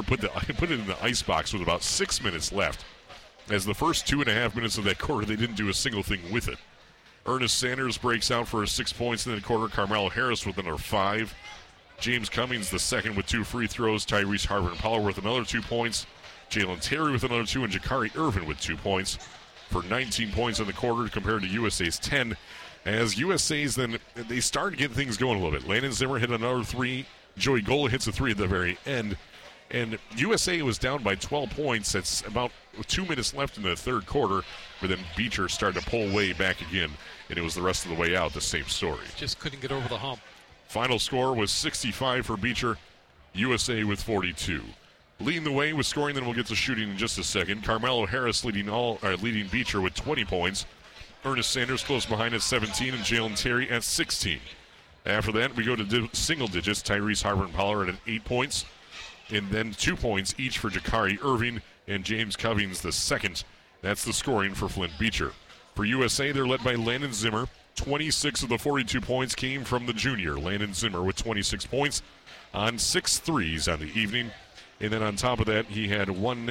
put it in the ice box with about 6 minutes left. As the first 2.5 minutes of that quarter, they didn't do a single thing with it. Ernest Sanders breaks out for 6 points in the quarter. Carmelo Harris with another 5. James Cummings the second with 2 free throws. Tyrese Harvin-Power with another 2 points. Jalen Terry with another 2, and Jakari Irvin with 2 points for 19 points in the quarter compared to USA's 10. As USA's then, they started getting things going a little bit. Landon Zimmer hit another 3. Joey Gola hits a 3 at the very end. And USA was down by 12 points. That's about 2 minutes left in the third quarter. But then Beecher started to pull way back again. And it was the rest of the way out, the same story. Just couldn't get over the hump. Final score was 65 for Beecher. USA with 42. Leading the way with scoring, then we'll get to shooting in just a second. Carmelo Harris leading Beecher with 20 points. Ernest Sanders close behind at 17, and Jalen Terry at 16. After that, we go to single digits. Tyrese Harvin-Power at 8 points. And then 2 points each for Jakari Irving and James Cummings the second. That's the scoring for Flint Beecher. For USA, they're led by Landon Zimmer. 26 of the 42 points came from the junior. Landon Zimmer with 26 points on 6 threes on the evening. And then on top of that, he had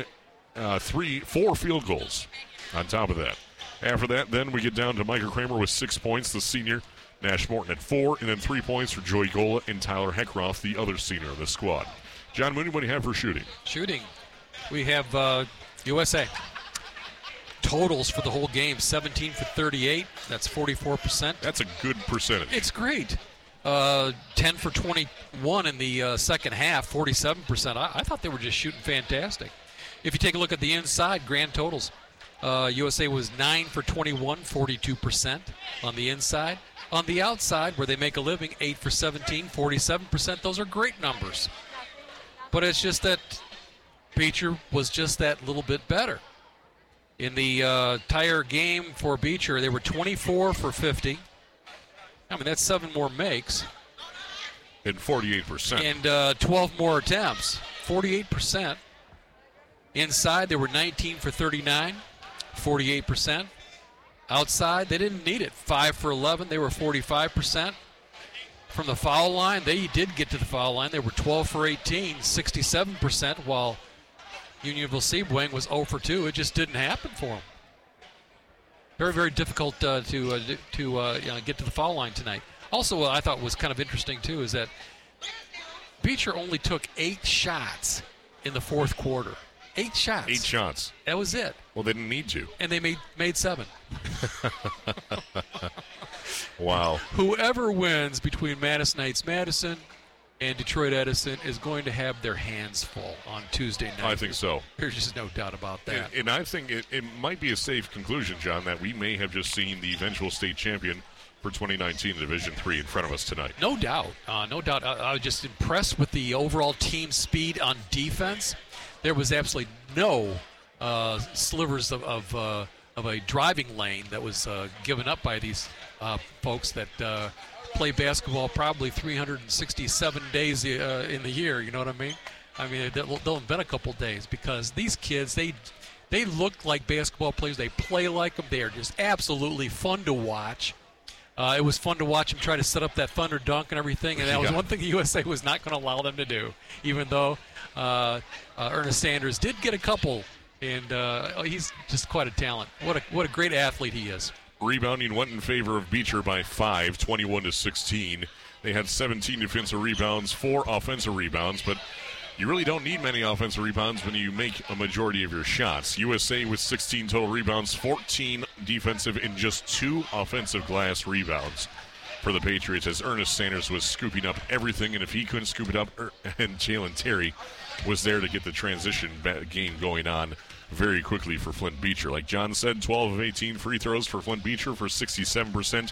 4 field goals on top of that. After that, then we get down to Micah Kramer with 6 points, the senior. Nash Morton at 4, and then 3 points for Joey Gola and Tyler Heckroth, the other senior of the squad. John Mooney, what do you have for shooting? Shooting. We have USA. Totals for the whole game, 17 for 38. That's 44%. That's a good percentage. It's great. 10 for 21 in the second half, 47%. I thought they were just shooting fantastic. If you take a look at the inside, grand totals, USA was 9 for 21, 42% on the inside. On the outside, where they make a living, 8 for 17, 47%. Those are great numbers. But it's just that Beecher was just that little bit better. In the entire game for Beecher, they were 24 for 50. I mean, that's 7 more makes. And 48%. And 12 more attempts. 48%. Inside, they were 19 for 39, 48%. Outside, they didn't need it. 5 for 11, they were 45%. From the foul line, they did get to the foul line. They were 12 for 18, 67%, while Unionville Sebewaing was 0 for 2. It just didn't happen for them. Very, very difficult to get to the foul line tonight. Also, what I thought was kind of interesting, too, is that Beecher only took 8 shots in the fourth quarter. 8 shots. 8 shots. That was it. Well, they didn't need to. And they made 7. Wow. Whoever wins between Madison Heights Madison and Detroit Edison is going to have their hands full on Tuesday night. I think so. There's just no doubt about that. And I think it might be a safe conclusion, John, that we may have just seen the eventual state champion for 2019 Division III in front of us tonight. No doubt. No doubt. I was just impressed with the overall team speed on defense. There was absolutely no slivers of a driving lane that was given up by these folks that play basketball probably 367 days in the year. You know what I mean? I mean, they'll have been a couple days because these kids, they look like basketball players. They play like them. They are just absolutely fun to watch. It was fun to watch them try to set up that thunder dunk and everything, and that was one thing the USA was not going to allow them to do, even though Ernest Sanders did get a couple, and he's just quite a talent. What a great athlete he is. Rebounding went in favor of Beecher by 5, 21-16. They had 17 defensive rebounds, 4 offensive rebounds, but you really don't need many offensive rebounds when you make a majority of your shots. USA with 16 total rebounds, 14 defensive, and just 2 offensive glass rebounds for the Patriots, as Ernest Sanders was scooping up everything, and if he couldn't scoop it up, and Jalen Terry was there to get the transition game going on very quickly for Flint Beecher. Like John said, 12 of 18 free throws for Flint Beecher for 67%.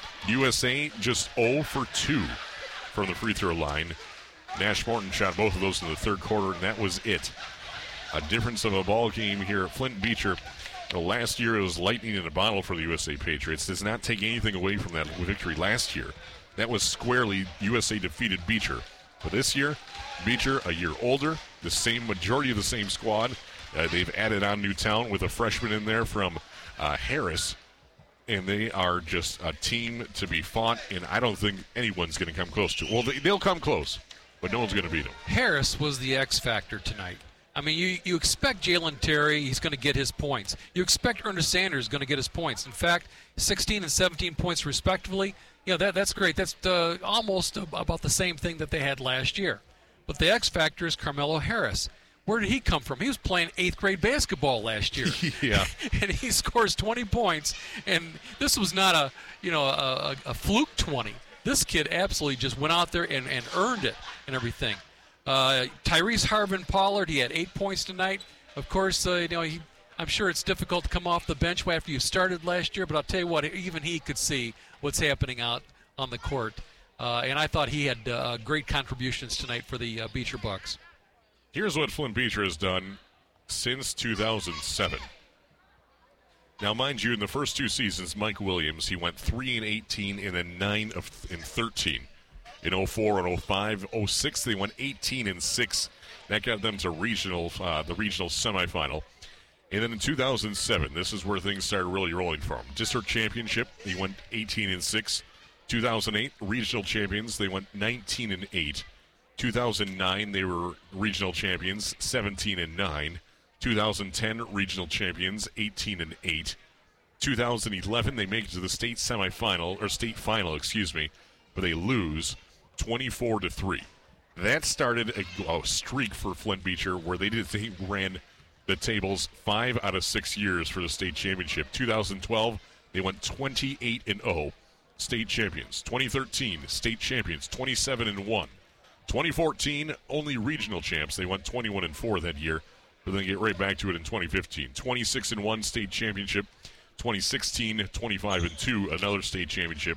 USA just 0 for 2 from the free throw line. Nash Morton shot both of those in the third quarter, and that was it. A difference of a ball game here at Flint Beecher. Last year it was lightning in a bottle for the USA Patriots. Does not take anything away from that victory last year. That was squarely USA defeated Beecher. But this year, Beecher, a year older, the same majority of the same squad. They've added on new talent with a freshman in there from Harris, and they are just a team to be fought, and I don't think anyone's going to come close to. Well, they'll come close. but no one's going to beat him. Harris was the X factor tonight. I mean, you expect Jalen Terry, he's going to get his points. You expect Ernest Sanders is going to get his points. In fact, 16 and 17 points respectively. That's great. That's almost about the same thing that they had last year. But the X factor is Carmelo Harris. Where did he come from? He was playing 8th grade basketball last year. Yeah. And he scores 20 points. And this was not a fluke 20. This kid absolutely just went out there and earned it and everything. Tyrese Harvin Pollard, he had 8 points tonight. Of course, I'm sure it's difficult to come off the bench after you started last year, but I'll tell you what, even he could see what's happening out on the court. And I thought he had great contributions tonight for the Beecher Bucks. Here's what Flint Beecher has done since 2007. Now, mind you, in the first 2 seasons, Mike Williams, he went 3-18 and then 9-13. In 04 and 05, 06, they went 18-6. That got them to the regional semifinal. And then in 2007, this is where things started really rolling for him. District championship, he went 18-6. 2008, regional champions, they went 19-8. 2009, they were regional champions, 17-9. 2010, regional champions, 18-8. 2011, they make it to the state final, but they lose 24-3. That started a streak for Flint Beecher where they ran the tables 5 out of 6 years for the state championship. 2012, they went 28-0, state champions. 2013, state champions, 27-1. 2014, only regional champs. They went 21-4 that year, but then get right back to it in 2015. 26-1 state championship. 2016, 25-2, another state championship.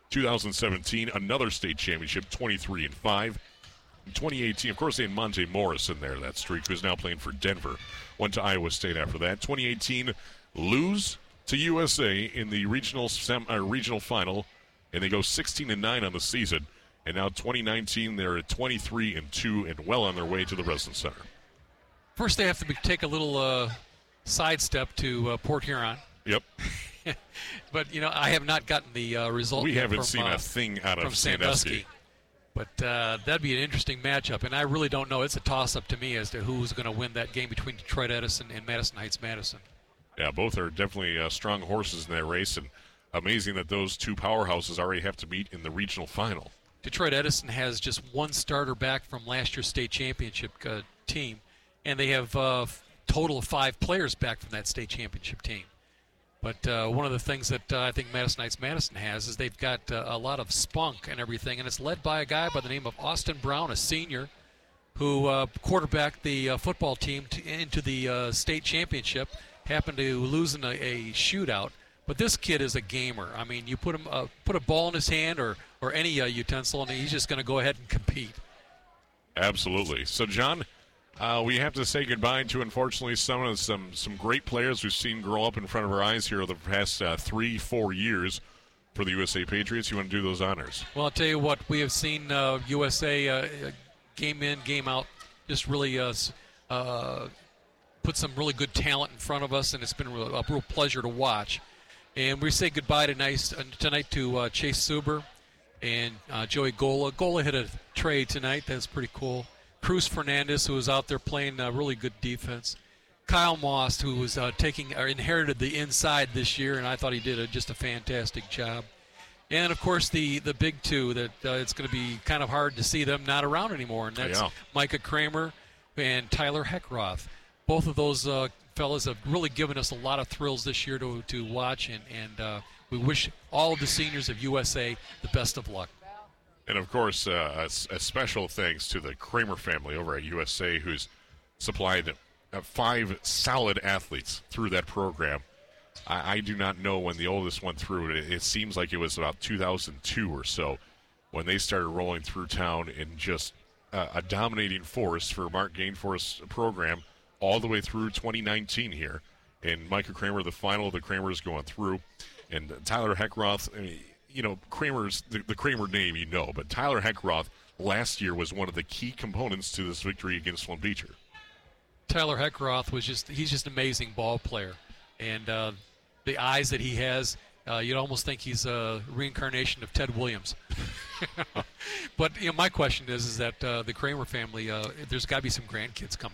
2017, another state championship, 23-5. In 2018, of course, they had Monte Morris in there, that streak, who's now playing for Denver. Went to Iowa State after that. 2018, lose to USA in the regional final, and they go 16-9 on the season. And now 2019, they're at 23-2 and well on their way to the Breslin Center. First, they have to take a little sidestep to Port Huron. Yep. But, I have not gotten the result. We haven't seen a thing out of Sandusky. But that'd be an interesting matchup, and I really don't know. It's a toss-up to me as to who's going to win that game between Detroit Edison and Madison Heights Madison. Yeah, both are definitely strong horses in that race, and amazing that those two powerhouses already have to meet in the regional final. Detroit Edison has just one starter back from last year's state championship team, and they have a total of 5 players back from that state championship team. But one of the things that I think Madison Heights Madison has is they've got a lot of spunk and everything, and it's led by a guy by the name of Austin Brown, a senior, who quarterbacked the football team into the state championship, happened to lose in a shootout. But this kid is a gamer. I mean, you put a ball in his hand or any utensil, and he's just going to go ahead and compete. Absolutely. So, John, we have to say goodbye to, unfortunately, some great players we've seen grow up in front of our eyes here over the past 3-4 years for the USA Patriots. You want to do those honors? Well, I'll tell you what, we have seen USA game in, game out, just really put some really good talent in front of us, and it's been a real pleasure to watch. And we say goodbye tonight to Chase Suber and Joey Gola. Gola hit a trade tonight. That's pretty cool. Cruz Fernandez, who was out there playing really good defense. Kyle Moss, who was inherited the inside this year, and I thought he did just a fantastic job. And, of course, the big two that it's going to be kind of hard to see them not around anymore, and that's Micah Kramer and Tyler Heckroth. Both of those fellas have really given us a lot of thrills this year to watch, and we wish all of the seniors of USA the best of luck. And, of course, a special thanks to the Kramer family over at USA, who's supplied 5 solid athletes through that program. I do not know when the oldest went through it. It seems like it was about 2002 or so when they started rolling through town in just a dominating force for Mark Gainforth's program all the way through 2019 here. And Micah Kramer, the final of the Kramers going through. And Tyler Heckroth, I mean, Kramer's the Kramer name, but Tyler Heckroth last year was one of the key components to this victory against Flint Beecher. Tyler Heckroth he's just an amazing ball player. And the eyes that he has, you'd almost think he's a reincarnation of Ted Williams. But my question is that the Kramer family, there's got to be some grandkids coming